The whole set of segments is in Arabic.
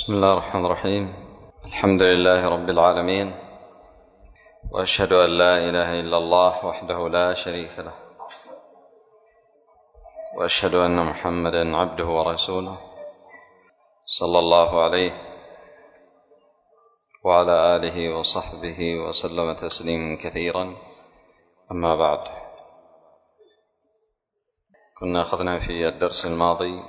بسم الله الرحمن الرحيم. الحمد لله رب العالمين، وأشهد أن لا إله إلا الله وحده لا شريك له، وأشهد أن محمدا عبده ورسوله صلى الله عليه وعلى آله وصحبه وسلم تسليما كثيرا. أما بعد، كنا أخذنا في الدرس الماضي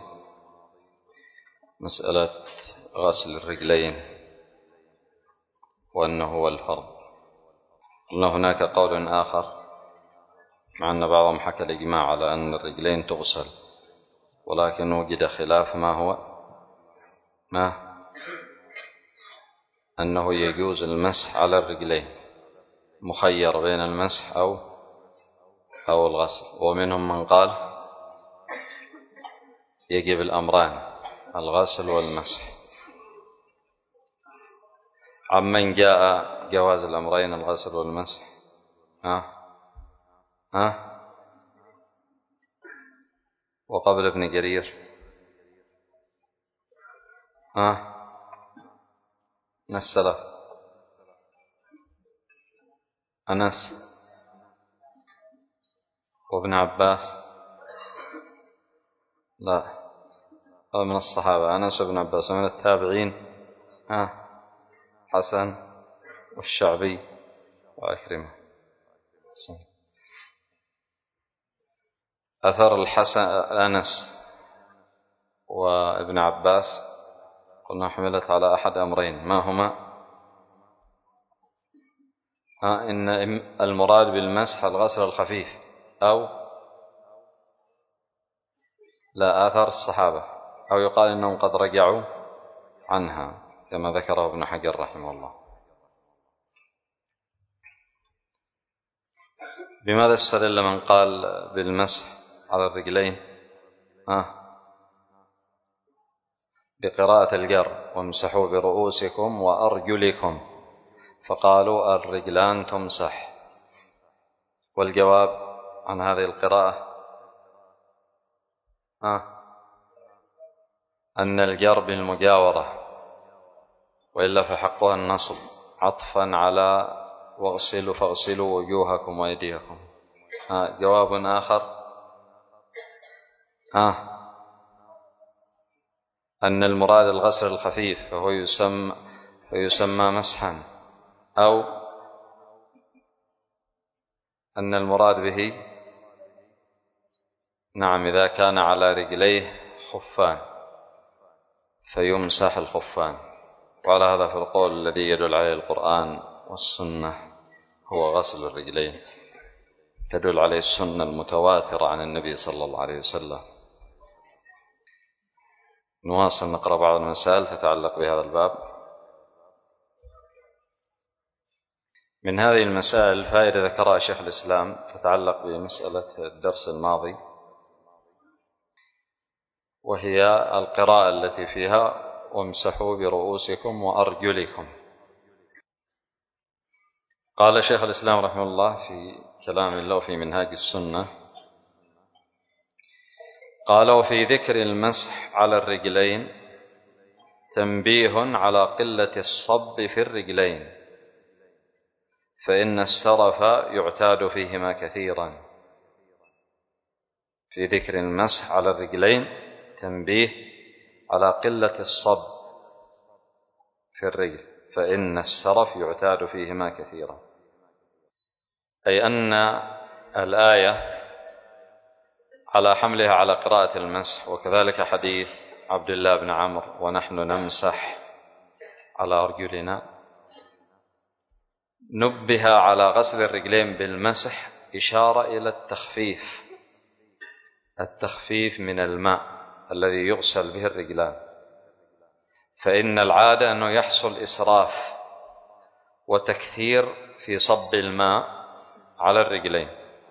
مسألة غسل الرجلين وأنه هو الفرض. قلنا هناك قول آخر، مع أن بعضهم حكى الإجماع على أن الرجلين تغسل، ولكن وجد خلاف. ما هو؟ أنه يجوز المسح على الرجلين، مخير بين المسح أو الغسل. ومنهم من قال يجب الأمران، الغسل والمسح. عمن جاء جواز الأمرين، الغسل والمسح؟ وقبل ابن جرير من السلف أنس وابن عباس. لا، هذا من الصحابة أنس وابن عباس. ومن التابعين حسن والشعبي وأكرمة. أثر الحسن أنس وابن عباس قلنا حملت على أحد أمرين. ما هما؟ إن المراد بالمسح الغسل الخفيف، أو لا، آثار الصحابة، أو يقال إنهم قد رجعوا عنها كما ذكره ابن حجر رحمه الله. بماذا استدل من قال بالمسح على الرجلين؟ بقراءة الجر: وامسحوا برؤوسكم وأرجلكم، فقالوا الرجلان تمسح. والجواب عن هذه القراءة أن الجر بالمجاورة، وإلا فحقها النصب عطفا على واغسلوا فاغسلوا وجوهكم وأيديكم. جواب آخر أن المراد الغسل الخفيف، فهو يسمى مسحا، أو أن المراد به إذا كان على رجليه خفان فيمسح الخفان. وعلى هذا في القول الذي يدل عليه القرآن والسنة هو غسل الرجلين، تدل عليه السنة المتواترة عن النبي صلى الله عليه وسلم. نواصل نقرأ بعض المسائل تتعلق بهذا الباب. من هذه المسائل فائدة ذكرها شيخ الإسلام تتعلق بمسألة الدرس الماضي، وهي القراءة التي فيها وامسحوا برؤوسكم وأرجلكم. قال شيخ الإسلام رحمه الله في كلام الله في منهاج السنة، قال: وفي ذكر المسح على الرجلين تنبيه على قلة الصب في الرجلين، فإن السرف يعتاد فيهما كثيرا. في ذكر المسح على الرجلين تنبيه على قلة الصب في الرجل، فإن السرف يعتاد فيهما كثيرا. أي أن الآية على حملها على قراءة المسح، وكذلك حديث عبد الله بن عمرو: ونحن نمسح على أرجلنا، نبه على غسل الرجلين بالمسح إشارة إلى التخفيف من الماء الذي يغسل به الرجلان. فإن العادة أنه يحصل إسراف وتكثير في صب الماء على الرجلين،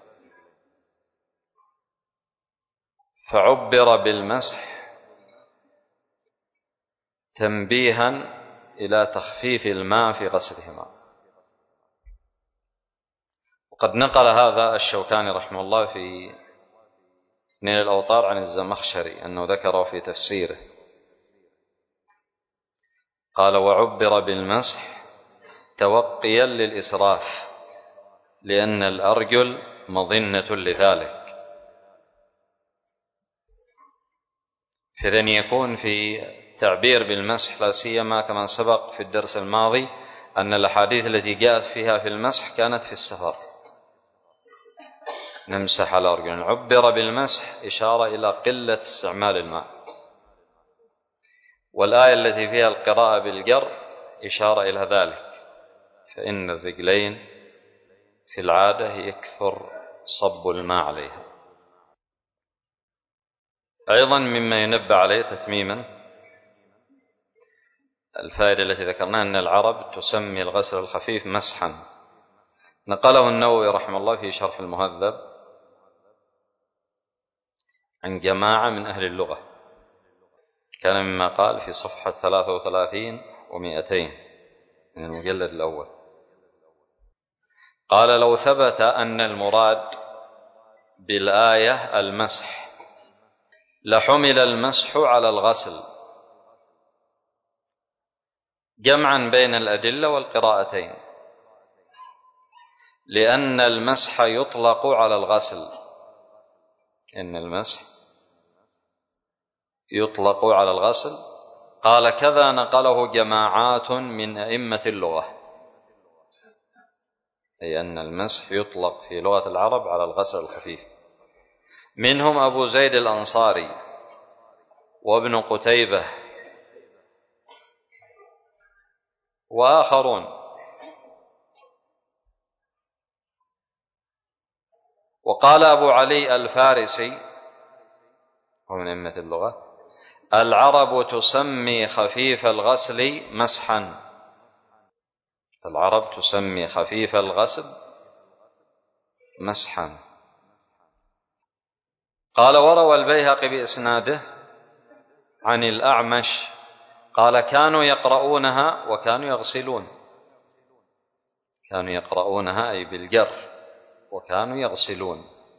فعبر بالمسح تنبيها إلى تخفيف الماء في غسلهما. وقد نقل هذا الشوكاني رحمه الله في نيل الأوطار عن الزمخشري أنه ذكره في تفسيره، قال: وعبر بالمسح توقيا للإسراف، لأن الأرجل مظنة لذلك. فإذن يكون في تعبير بالمسح، لا سيما كما سبق في الدرس الماضي أن الأحاديث التي جاءت فيها في المسح كانت في السفر، نمسح على الأرجل. عبر بالمسح إشارة إلى قلة استعمال الماء، والآية التي فيها القراءة بالجر إشارة إلى ذلك، فإن الرجلين في العادة يكثر صب الماء عليها. أيضا مما ينبه عليه تتميما الفائدة التي ذكرناها أن العرب تسمي الغسل الخفيف مسحا. نقله النووي رحمه الله في شرح المهذب عن جماعة من أهل اللغة، كان مما قال في صفحة 33 و200 من المجلد الأول. قال: لو ثبت أن المراد بالآية المسح لحمل المسح على الغسل، جمعا بين الأدلة والقراءتين، لأن المسح يطلق على الغسل. إن المسح يطلق على الغسل. قال: كذا نقله جماعات من أئمة اللغة، أي أن المسح يطلق في لغة العرب على الغسل الخفيف، منهم أبو زيد الأنصاري وابن قتيبة وآخرون. وقال أبو علي الفارسي ومن أئمة اللغة: العرب تسمي خفيف الغسل مسحا. العرب تسمي خفيف الغسل مسحا. قال: وروى البيهقي بإسناده عن الأعمش قال: كانوا يقرؤونها وكانوا يغسلون. كانوا يقرؤونها أي بالجر، وكانوا يغسلون،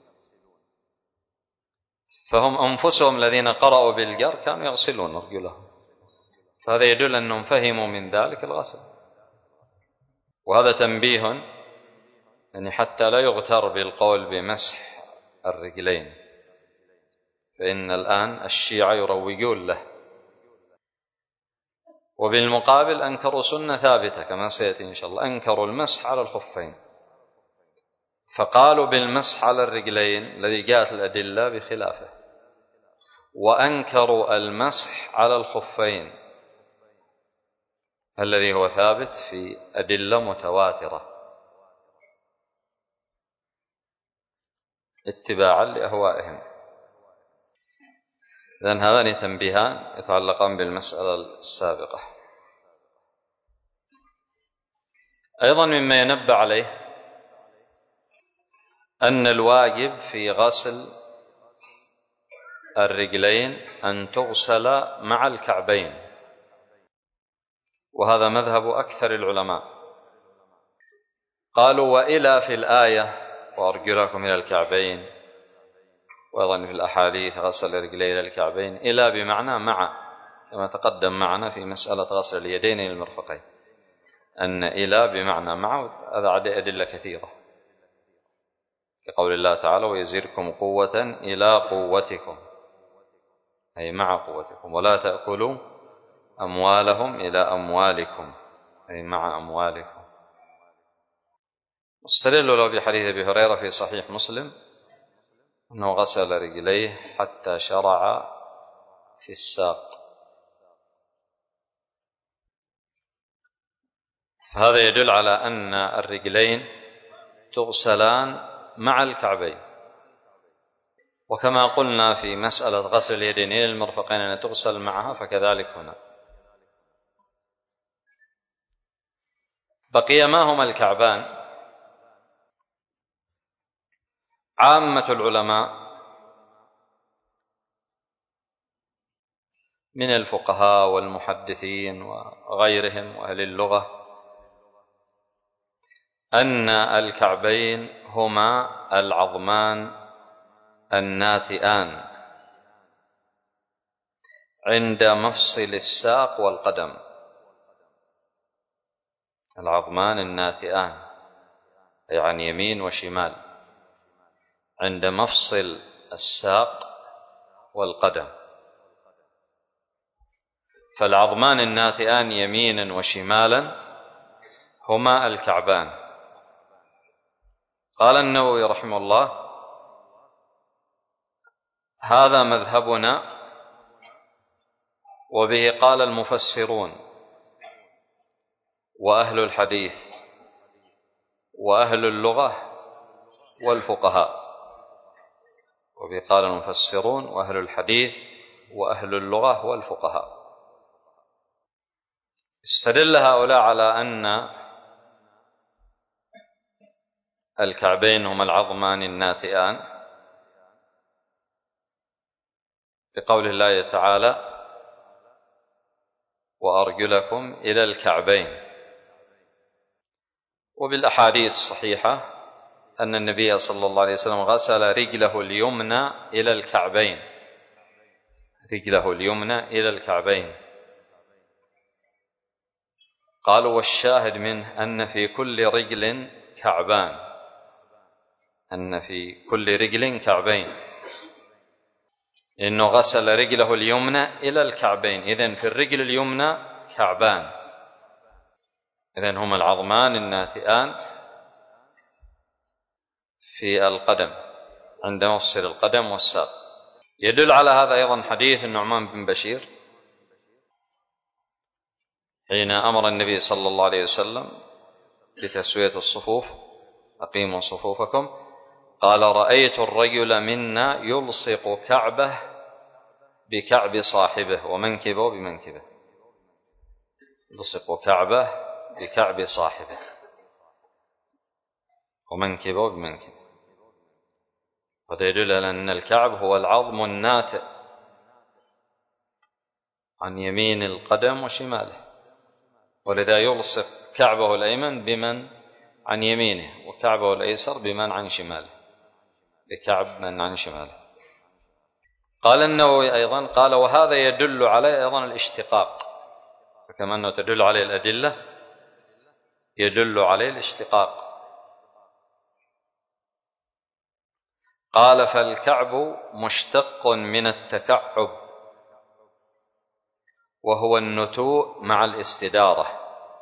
فهم أنفسهم الذين قرأوا بالجر كانوا يغسلون أرجلهم، فهذا يدل أنهم فهموا من ذلك الغسل. وهذا تنبيه يعني حتى لا يغتر بالقول بمسح الرجلين، فإن الآن الشيعة يروجون له، وبالمقابل أنكروا سنة ثابتة كما سيأتي إن شاء الله، أنكروا المسح على الخفين، فقالوا بالمسح على الرجلين الذي جاءت الأدلة بخلافه، وأنكروا المسح على الخفين الذي هو ثابت في أدلة متواترة اتباعا لأهوائهم. إذن هذان تنبيهان يتعلقان بالمسألة السابقة. أيضا مما ينبه عليه أن الواجب في غسل الرجلين أن تغسل مع الكعبين، وهذا مذهب أكثر العلماء. قالوا: وإلى في الآية وأرجلكم إلى الكعبين، وأيضا في الأحاديث غسل الرجلين إلى الكعبين، إلى بمعنى مع، كما تقدم معنا في مسألة غسل اليدين إلى المرفقين، أن إلى بمعنى مع. هذا عدا أدلة كثيرة، كقول الله تعالى: ويزدكم قوة إلى قوتكم، أي مع قوتكم، ولا تأكلوا أموالهم إلى أموالكم، أي مع أموالكم. واستدلوا له بحديث أبي هريرة في صحيح مسلم أنه غسل رجليه حتى شرع في الساق. فهذا يدل على أن الرجلين تغسلان مع الكعبين، وكما قلنا في مسألة غسل اليدين إلى المرفقين أن تغسل معها، فكذلك هنا. بقي ما هما الكعبان. عامة العلماء من الفقهاء والمحدثين وغيرهم وأهل اللغة أن الكعبين هما العظمان الناتئان عند مفصل الساق والقدم، العظمان الناتئان أي عن يمين وشمال عند مفصل الساق والقدم. فالعظمان الناتئان يمينا وشمالا هما الكعبان. قال النووي رحمه الله: هذا مذهبنا، وبه قال المفسرون وأهل الحديث وأهل اللغة والفقهاء. وبه قال المفسرون وأهل الحديث وأهل اللغة والفقهاء. استدل هؤلاء على أن الكعبين هما العظمان الناتئان بقول الله تعالى: وأرجلكم إلى الكعبين. وبالأحاديث الصحيحة أن النبي صلى الله عليه وسلم غسل رجله اليمنى إلى الكعبين، رجله اليمنى إلى الكعبين. قالوا: والشاهد منه أن في كل رجل كعبان، أن في كل رجل كعبين، إنه غسل رجله اليمنى إلى الكعبين. إذن في الرجل اليمنى كعبان، إذن هما العظمان الناتئان في القدم عند مفصل القدم والساق. يدل على هذا أيضا حديث النعمان بن بشير حين أمر النبي صلى الله عليه وسلم بتسوية الصفوف: أقيموا صفوفكم. قال: رأيت الرجل منا يلصق كعبه بكعب صاحبه ومنكبه بمنكبه، يلصق كعبه بكعب صاحبه ومنكبه بمنكبه. هذا يدل على أن الكعب هو العظم الناتئ عن يمين القدم وشماله، ولذا يلصق كعبه الأيمن بمن عن يمينه وكعبه الأيسر بمن عن شماله، بكعب من عن شماله. قال النووي أيضا: قال: وهذا يدل عليه أيضا الاشتقاق، فكما أنه تدل عليه الأدلة يدل عليه الاشتقاق. قال: فالكعب مشتق من التكعب، وهو النتوء مع الاستدارة،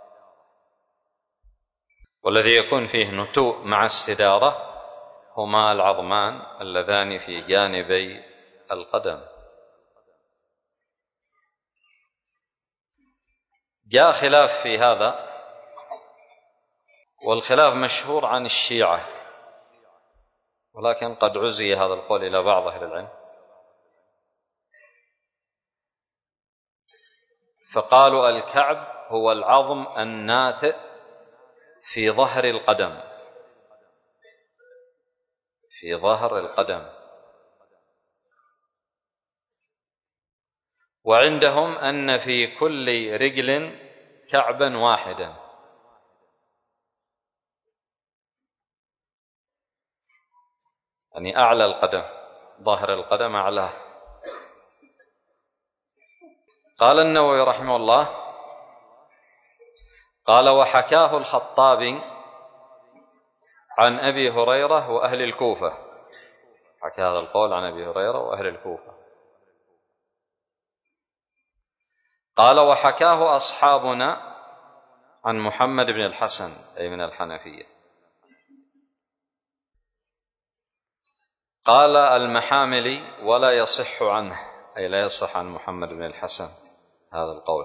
والذي يكون فيه نتوء مع استدارة هما العظمان اللذان في جانبي القدم. جاء خلاف في هذا، والخلاف مشهور عن الشيعة، ولكن قد عزي هذا القول إلى بعض أهل العلم، فقالوا: الكعب هو العظم الناتئ في ظهر القدم، في ظهر القدم. وعندهم أن في كل رجل كعبا واحدا، يعني أعلى القدم، ظهر القدم أعلاه. قال النووي رحمه الله: قال: وحكاه الخطابي عن أبي هريرة وأهل الكوفة. حكى هذا القول عن أبي هريرة وأهل الكوفة. قال: وحكاه أصحابنا عن محمد بن الحسن، أي من الحنفية. قال المحاملي: ولا يصح عنه، أي لا يصح عن محمد بن الحسن هذا القول.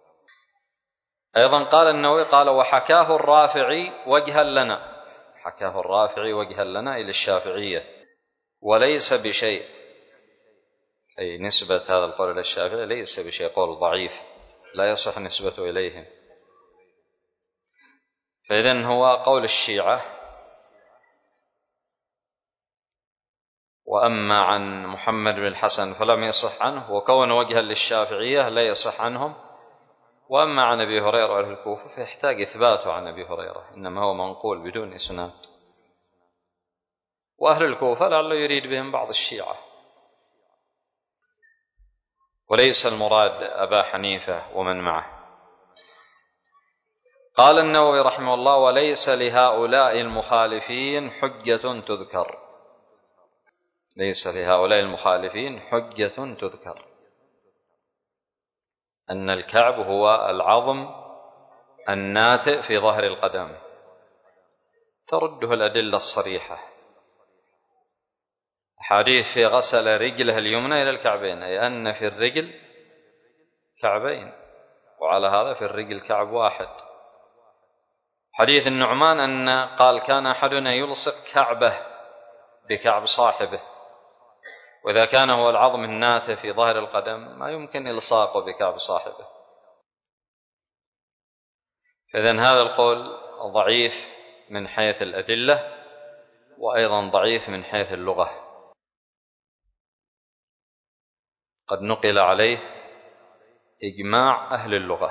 أيضا قال النووي: قال: وحكاه الرافعي وجها لنا، حكاه الرافعي وجها لنا إلى الشافعية، وليس بشيء، أي نسبة هذا القول إلى الشافعي ليس بشيء، قول ضعيف لا يصح نسبته إليهم. فإذن هو قول الشيعة. وأما عن محمد بن الحسن فلم يصح عنه، وكون وجها للشافعية لا يصح عنهم. وأما عن أبي هريرة وأهل الكوفة فيحتاج إثباته عن أبي هريرة، إنما هو منقول بدون إسناد. وأهل الكوفة لعله يريد بهم بعض الشيعة، وليس المراد أبا حنيفة ومن معه. قال النووي رحمه الله: وليس لهؤلاء المخالفين حجة تذكر. ليس لهؤلاء المخالفين حجة تذكر أن الكعب هو العظم الناتئ في ظهر القدم، ترده الأدلة الصريحة، حديث في غسل رجله اليمنى إلى الكعبين، أي أن في الرجل كعبين، وعلى هذا في الرجل كعب واحد. حديث النعمان أن قال: كان أحدنا يلصق كعبه بكعب صاحبه، وإذا كان هو العظم الناتئ في ظهر القدم ما يمكن إلصاقه بكعب صاحبه. فإذن هذا القول ضعيف من حيث الأدلة، وأيضا ضعيف من حيث اللغة. قد نقل عليه إجماع أهل اللغة.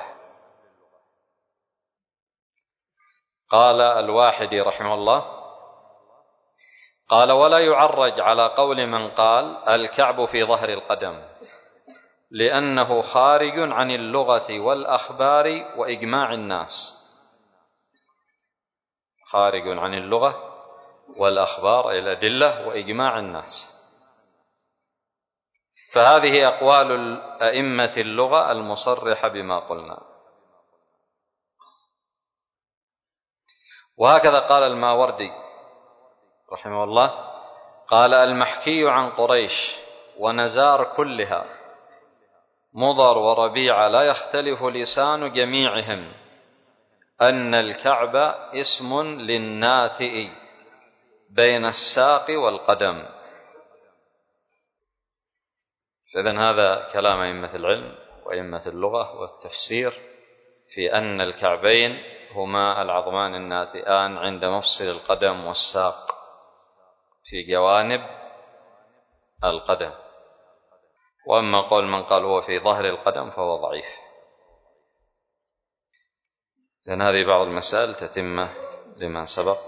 قال الواحدي رحمه الله: قال: ولا يعرج على قول من قال الكعب في ظهر القدم، لأنه خارج عن اللغة والأخبار وإجماع الناس. خارج عن اللغة والأخبار أي الأدلة وإجماع الناس. فهذه أقوال أئمة اللغة المصرحة بما قلنا. وهكذا قال الماوردي رحمه الله: قال: المحكي عن قريش ونزار كلها مضر وربيعة لا يختلف لسان جميعهم أن الكعب اسم للناتئ بين الساق والقدم. فإذن هذا كلام أئمة العلم وأئمة اللغة والتفسير في أن الكعبين هما العظمان الناتئان عند مفصل القدم والساق في جوانب القدم. وأما قول من قال هو في ظهر القدم فهو ضعيف. لأن هذه بعض المسائل تتمة لما سبق،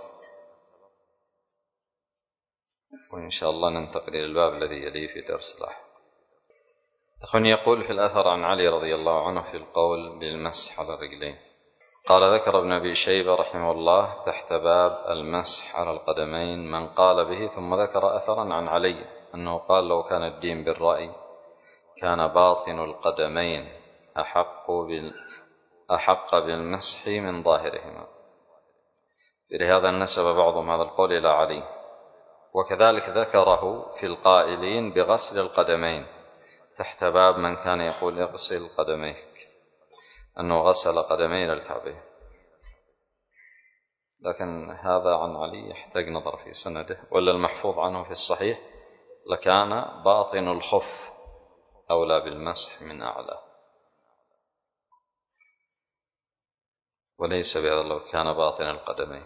وإن شاء الله ننتقل إلى الباب الذي يليه في درس اللاحق. أخواني، يقول في الأثر عن علي رضي الله عنه في القول بالمسح على الرجلين. قال: ذكر ابن أبي شيبة رحمه الله تحت باب المسح على القدمين من قال به، ثم ذكر أثرا عن علي أنه قال: لو كان الدين بالرأي كان باطن القدمين أحق بالمسح من ظاهرهما. لهذا نسب بعضهم هذا القول إلى علي. وكذلك ذكره في القائلين بغسل القدمين تحت باب من كان يقول اغسل قدميك، أنه غسل قدميه إلى الكعبين. لكن هذا عن علي يحتاج نظر في سنده، ولا المحفوظ عنه في الصحيح لكان باطن الخف أولى بالمسح من أعلى، وليس بهذا لو كان باطن القدمين.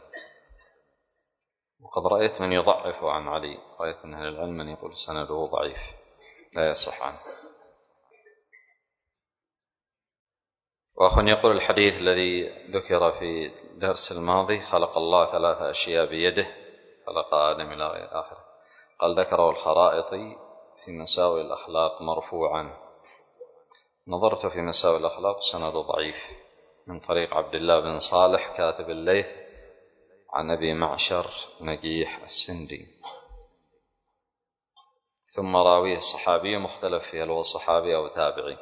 وقد رأيت من يضعف عن علي، رأيت من أهل العلم من يقول سنده ضعيف لا يصح عنه. وأخ يقول: الحديث الذي ذكر في درس الماضي خلق الله 3 أشياء بيده، خلق آدم إلى غير آخره، قال: ذكره الخرائطي في مساوئ الأخلاق مرفوعا. نظرت في مساوئ الأخلاق سند ضعيف من طريق عبد الله بن صالح كاتب الليث عن أبي معشر نجيح السندي، ثم راويه صحابي مختلف فيه هل هو صحابي أو تابعي،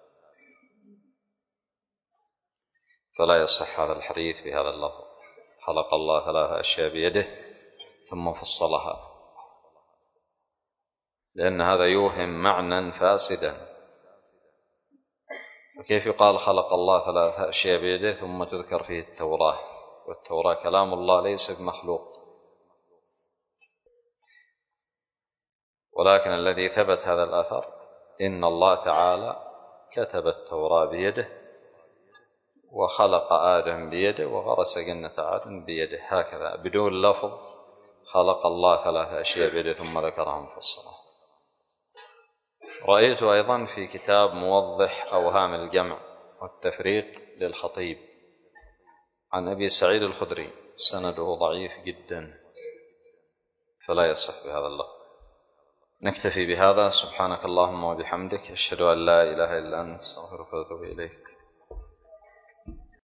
فلا يصح هذا الحديث بهذا اللفظ: خلق الله 3 أشياء بيده ثم فصلها، لأن هذا يوهم معنى فاسدا. فكيف يقال خلق الله 3 أشياء بيده ثم تذكر فيه التوراة، والتوراة كلام الله ليس بمخلوق؟ ولكن الذي ثبت هذا الأثر إن الله تعالى كتب التوراة بيده، وخلق آدم بيده، وغرس جنة عدن بيده، هكذا بدون لفظ خلق الله 3 أشياء بيده ثم ذكرها مفصلة. رأيت أيضا في كتاب موضح أوهام الجمع والتفريق للخطيب عن أبي سعيد الخدري سنده ضعيف جدا، فلا يصح بهذا اللفظ. نكتفي بهذا. سبحانك اللهم وبحمدك، أشهد أن لا إله إلا أنت، أستغفرك وأتوب إليك.